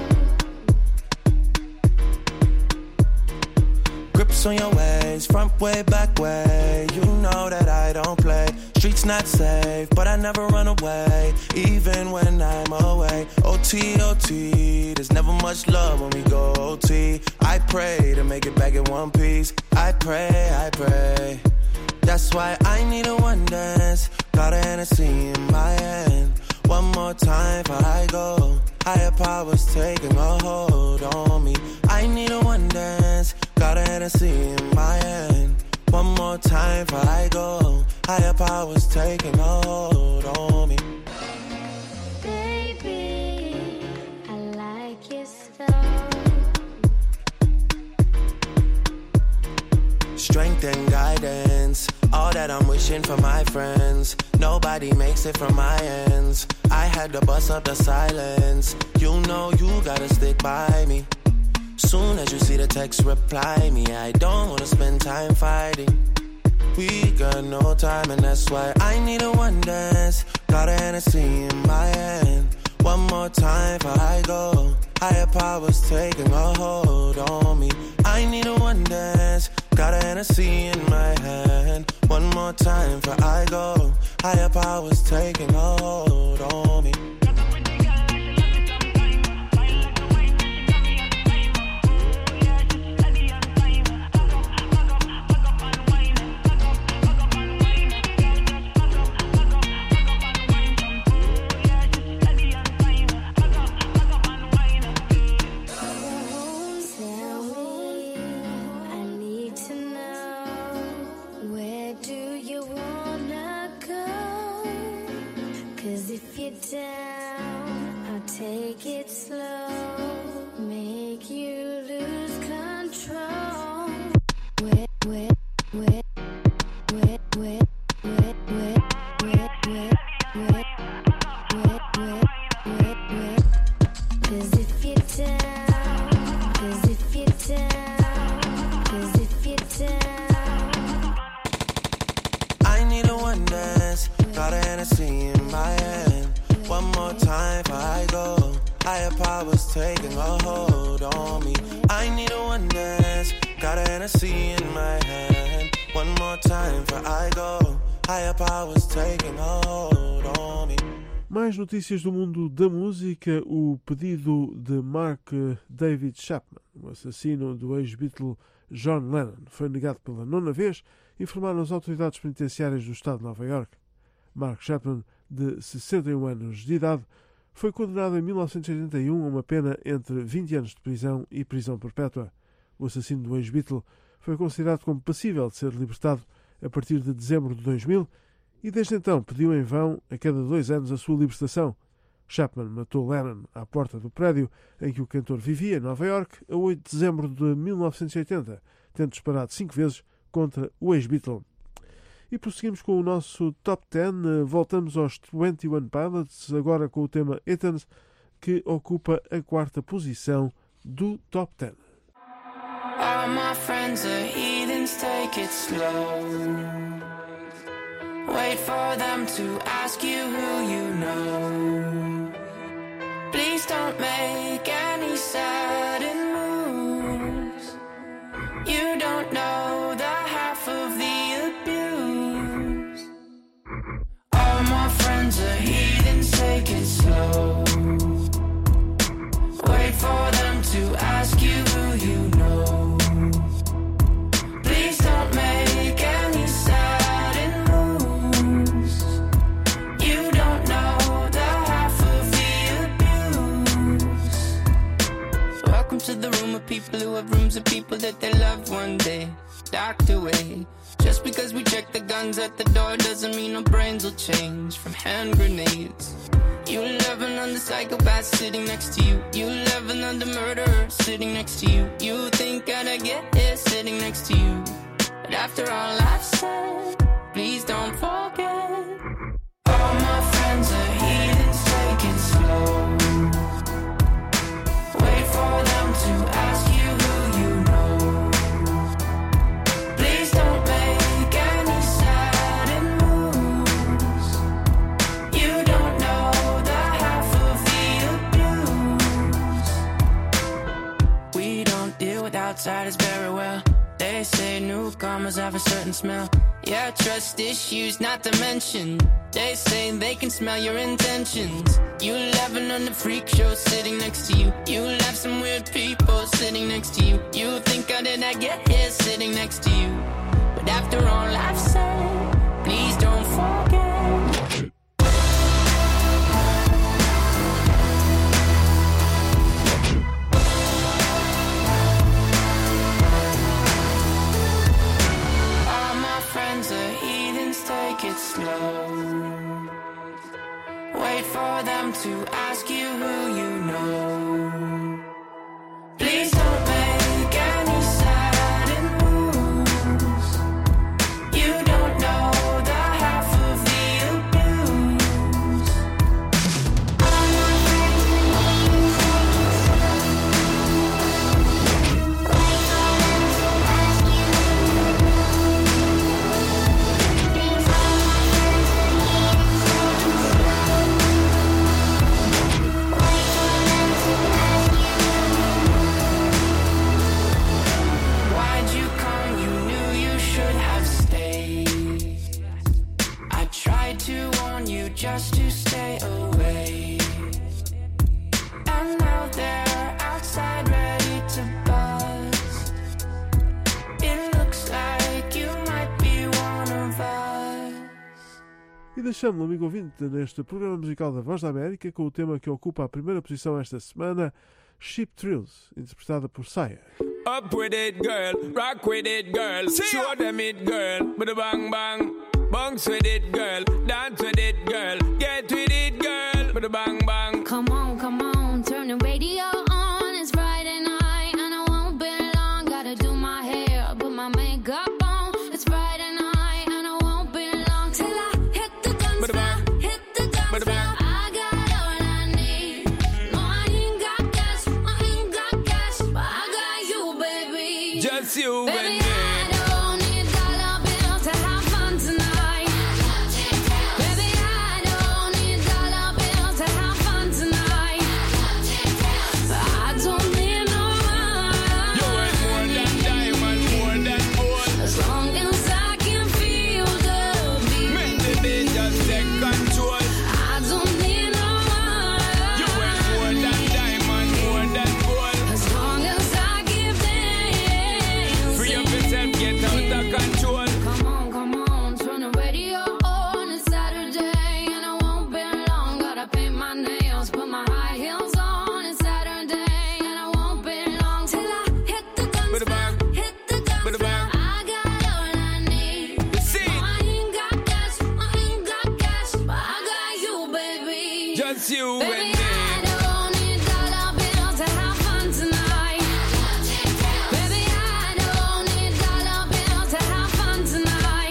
Grips on your ways, front way, back way. You know that I don't play. Streets not safe, but I never run away, even when I'm away. OT, OT, there's never much love when we go OT. I pray to make it back in one piece. I pray. That's why I need a one dance. Got a Hennessy in my hand. One more time before I go. Higher powers taking a hold on me. I need a one dance. Got a Hennessy in my hand. One more time before I go. Higher powers taking a hold on me. Baby, I like your style. Strength and guidance, all that I'm wishing for my friends. Nobody makes it from my ends. I had to bust up the silence. You know you gotta stick by me. Soon as you see the text, reply me. I don't wanna spend time fighting. We got no time and that's why I need a one dance. Got a Hennessy in my hand. One more time before I go. Higher powers taking a hold on me. I need a one dance. Got a Hennessy in my hand. One more time before I go. Higher powers taking a hold on me. Down, I'll take it slow, make you lose control. Wet, wet, wet, wet, wet, wet, wet, wet, wet, wet, wet, wet, wet, wet. 'Cause if you're down, 'cause if you're down, 'cause if you're down. I need a one dance, got a Hennessy in my hand. One more time before I go. Higher powers taking a hold on me. I need a one dance. Got a Hennessy in my hand. One more time before I go. Higher powers taking a hold on me. Mais notícias do mundo da música. O pedido de Mark David Chapman, o assassino do ex-Beatle John Lennon, foi negado pela 9ª vez, informaram as autoridades penitenciárias do estado de Nova Iorque. Mark Chapman, de 61 anos de idade, foi condenado em 1981 a uma pena entre 20 anos de prisão e prisão perpétua. O assassino do ex-Beatle foi considerado como passível de ser libertado a partir de dezembro de 2000 e desde então pediu em vão a cada 2 anos a sua libertação. Chapman matou Lennon à porta do prédio em que o cantor vivia, em Nova Iorque, a 8 de dezembro de 1980, tendo disparado 5 vezes contra o ex-Beatle. E prosseguimos com o nosso Top 10. Voltamos aos 21 Pilots, agora com o tema Athens, que ocupa a 4ª posição do Top 10. All my friends are heathens, take it slow. Wait for them to ask you who you know. Please don't make any sudden moves. You don't know the half of the abuse. All my friends are heathens, take it slow. Wait for them to ask you who you know. Please don't make any sudden moves. You don't know the half of the abuse. Welcome to the room of people who have rooms of people that they love one day docked away. Just because we check the guns at the door doesn't mean our brains will change from hand grenades. You laughing on the psychopath sitting next to you. You laughing on the murderer sitting next to you. You think I'd get here sitting next to you. But after all I've said, please don't forget. All my friends are heathens, take it slow. Wait for them to ask you who you know. Please don't make any sudden moves. You don't know the half of the abuse. We don't deal with outsiders very well. They say newcomers have a certain smell. Yeah, trust issues not to mention. They say they can smell your intentions. You laughing on the freak show sitting next to you. You laugh some weird people sitting next to you. You think I did not get here sitting next to you. But after all I've said, please don't forget. take it slow. Wait for them to ask you who you know. Please don't make any sudden moves. You don't know the half of the abuse. Why'd you come? You knew you should have stayed. I tried to warn you just to stay away. And now they're outside ready to buzz. It looks like you might be one of us. E deixamos o amigo ouvinte neste programa musical da Voz da América com o tema que ocupa a primeira posição esta semana, Cheap Thrills, interpretada por Sia. Up with it, girl. Rock with it, girl. Show them it, girl. With a bang bang. Bounce with it, girl. Dance with it, girl. Get with it, girl. With a bang bang. Come on, turn the radio on. It's Friday night and I won't be long. Gotta do my hair, put my makeup on. It's Friday night and I won't be long till I hit the dance floor, hit the dance floor. I got all I need. No, I ain't got cash, but I got you, baby. Just you Baby, and me. I don't need dollar bills to have fun tonight. Baby, I don't need dollar bills to have fun tonight. I don't need no money. You ain't more than diamond, more than gold. As long as I can feel the beat. Make the beat just take control. I don't need no money. You ain't more than diamond, more than gold. As long as I give them. Free up yourself, get out of control. Come on, turn the radio on. It's Saturday and I won't be long. Gotta paint my nails, put my high heels on. It's Saturday and I won't be long till I hit the dance With a bang. floor, hit the dance With a floor. bang. I got all I need. You see? No, I ain't got cash, but I got you, baby. Just you Baby, and me. I don't need dollar bills to have fun tonight. Baby, I don't need dollar bills to have fun tonight.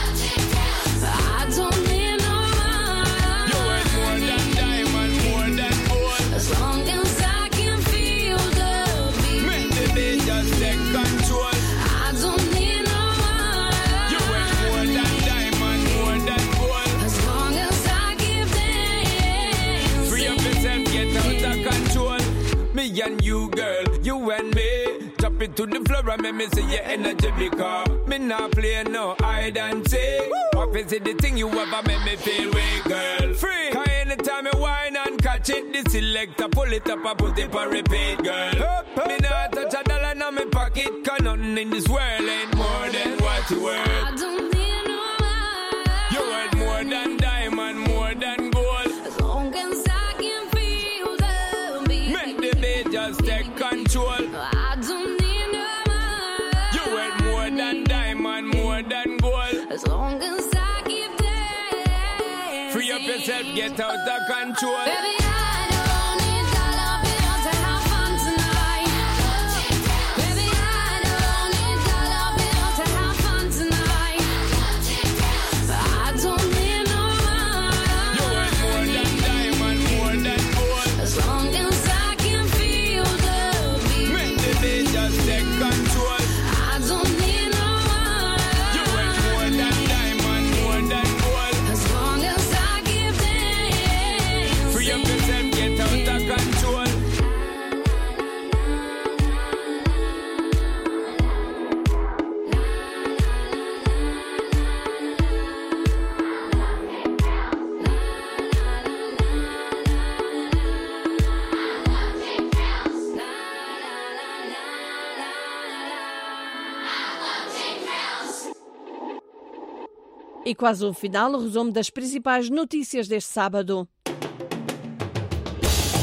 I don't need no money. You ain't more than diamond, more than gold. As long as I can feel the beat. Make the beat just take control. I don't need no money. You ain't more than diamond, more than gold. As long as I give them. Free up yourself, get out of control. Me and you, girl, you and me. Drop it to the floor and make me see your energy because me not play no hide and seek. Obviously the thing you ever make me feel weak, girl. Free. Cause anytime you whine and catch it, the selector pull it up and put it on repeat, girl. Me not touch a dollar in my pocket, cause nothing in this world ain't more than what you worth. I don't need no money. You worth more than diamond, more than gold. As long as I can feel the beat. Make the beat just take control. I don't need no money. You worth more than diamond, more than gold. As long as I keep dancing. Free up yourself, get out of control. Baby, I don't need dollar bills to have fun tonight. Baby, I don't need dollar bills to have fun tonight. I don't need no money. You worth more than diamond, more than gold. As long as I can feel the beat. Make the beat just take control. I don't need no money. You worth more than diamond, more than gold. As long as I give them. Free up yourself, get out of control. E quase o final, o resumo das principais notícias deste sábado.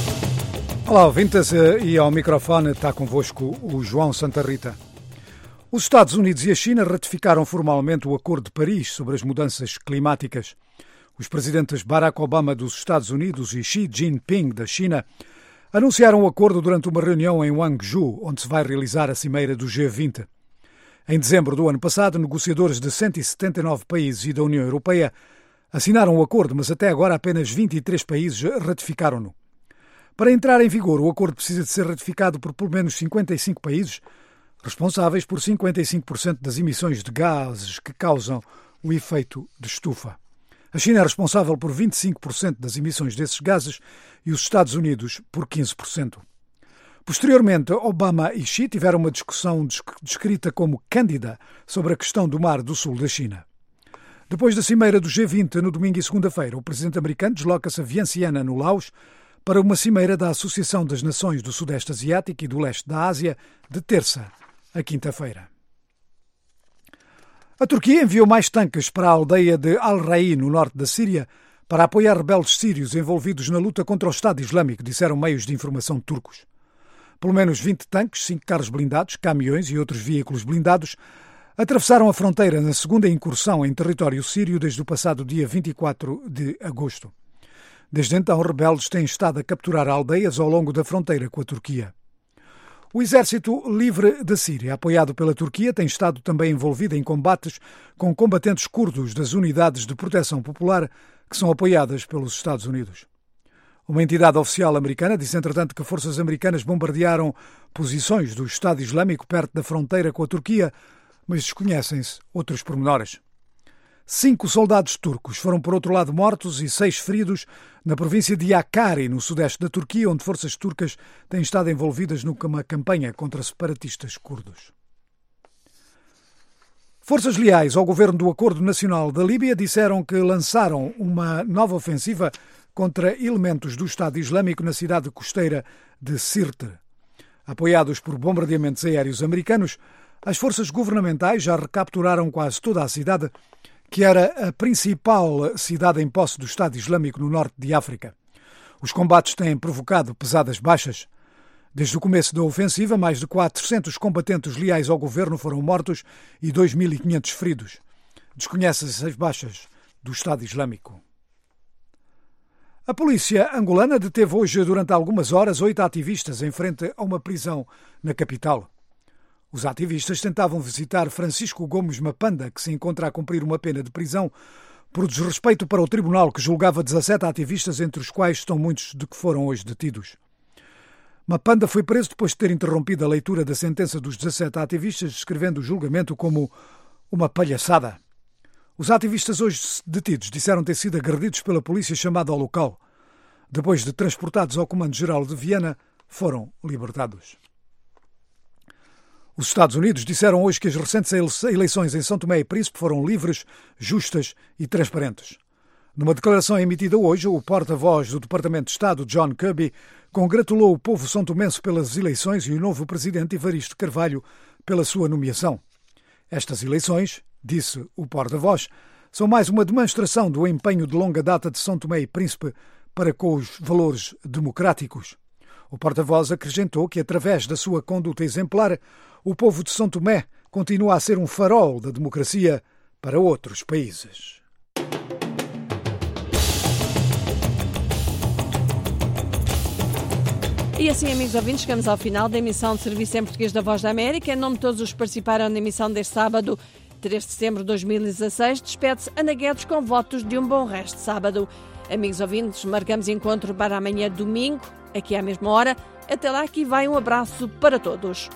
Olá, ouvintes, e ao microfone está convosco o João Santa Rita. Os Estados Unidos e a China ratificaram formalmente o Acordo de Paris sobre as mudanças climáticas. Os presidentes Barack Obama dos Estados Unidos e Xi Jinping da China anunciaram o acordo durante uma reunião em Guangzhou, onde se vai realizar a cimeira do G20. Em dezembro do ano passado, negociadores de 179 países e da União Europeia assinaram o acordo, mas até agora apenas 23 países ratificaram-no. Para entrar em vigor, o acordo precisa de ser ratificado por pelo menos 55 países, responsáveis por 55% das emissões de gases que causam o efeito de estufa. A China é responsável por 25% das emissões desses gases e os Estados Unidos por 15%. Posteriormente, Obama e Xi tiveram uma discussão descrita como cândida sobre a questão do Mar do Sul da China. Depois da cimeira do G20, no domingo e segunda-feira, o presidente americano desloca-se a Vientiane, no Laos, para uma cimeira da Associação das Nações do Sudeste Asiático e do Leste da Ásia, de terça a quinta-feira. A Turquia enviou mais tanques para a aldeia de Al-Rai, no norte da Síria, para apoiar rebeldes sírios envolvidos na luta contra o Estado Islâmico, disseram meios de informação turcos. Pelo menos 20 tanques, 5 carros blindados, caminhões e outros veículos blindados atravessaram a fronteira na segunda incursão em território sírio desde o passado dia 24 de agosto. Desde então, rebeldes têm estado a capturar aldeias ao longo da fronteira com a Turquia. O Exército Livre da Síria, apoiado pela Turquia, tem estado também envolvido em combates com combatentes curdos das unidades de proteção popular que são apoiadas pelos Estados Unidos. Uma entidade oficial americana disse, entretanto, que forças americanas bombardearam posições do Estado Islâmico perto da fronteira com a Turquia, mas desconhecem-se outros pormenores. 5 soldados turcos foram, por outro lado, mortos e 6 feridos na província de Hakkari, no sudeste da Turquia, onde forças turcas têm estado envolvidas numa campanha contra separatistas curdos. Forças leais ao governo do Acordo Nacional da Líbia disseram que lançaram uma nova ofensiva contra elementos do Estado Islâmico na cidade costeira de Sirte. Apoiados por bombardeamentos aéreos americanos, as forças governamentais já recapturaram quase toda a cidade, que era a principal cidade em posse do Estado Islâmico no norte de África. Os combates têm provocado pesadas baixas. Desde o começo da ofensiva, mais de 400 combatentes leais ao governo foram mortos e 2.500 feridos. Desconhecem-se as baixas do Estado Islâmico. A polícia angolana deteve hoje, durante algumas horas, 8 ativistas em frente a uma prisão na capital. Os ativistas tentavam visitar Francisco Gomes Mapanda, que se encontra a cumprir uma pena de prisão por desrespeito para o tribunal que julgava 17 ativistas, entre os quais estão muitos de que foram hoje detidos. Mapanda foi preso depois de ter interrompido a leitura da sentença dos 17 ativistas, descrevendo o julgamento como uma palhaçada. Os ativistas hoje detidos disseram ter sido agredidos pela polícia chamada ao local. Depois de transportados ao Comando-Geral de Viana, foram libertados. Os Estados Unidos disseram hoje que as recentes eleições em São Tomé e Príncipe foram livres, justas e transparentes. Numa declaração emitida hoje, o porta-voz do Departamento de Estado, John Kirby, congratulou o povo são-tomense pelas eleições e o novo presidente Evaristo Carvalho pela sua nomeação. Estas eleições, disse o porta-voz, são mais uma demonstração do empenho de longa data de São Tomé e Príncipe para com os valores democráticos. O porta-voz acrescentou que, através da sua conduta exemplar, o povo de São Tomé continua a ser um farol da democracia para outros países. E assim, amigos ouvintes, chegamos ao final da emissão de Serviço em Português da Voz da América. Em nome de todos os que participaram na emissão deste sábado, 3 de setembro de 2016, despede-se Ana Guedes com votos de um bom resto de sábado. Amigos ouvintes, marcamos encontro para amanhã domingo, aqui à mesma hora. Até lá, aqui vai um abraço para todos.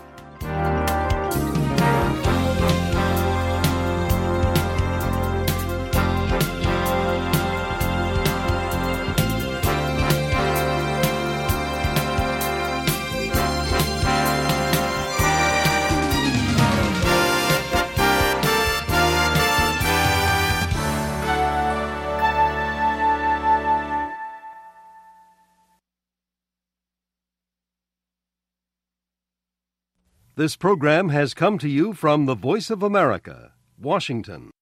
This program has come to you from the Voice of America, Washington.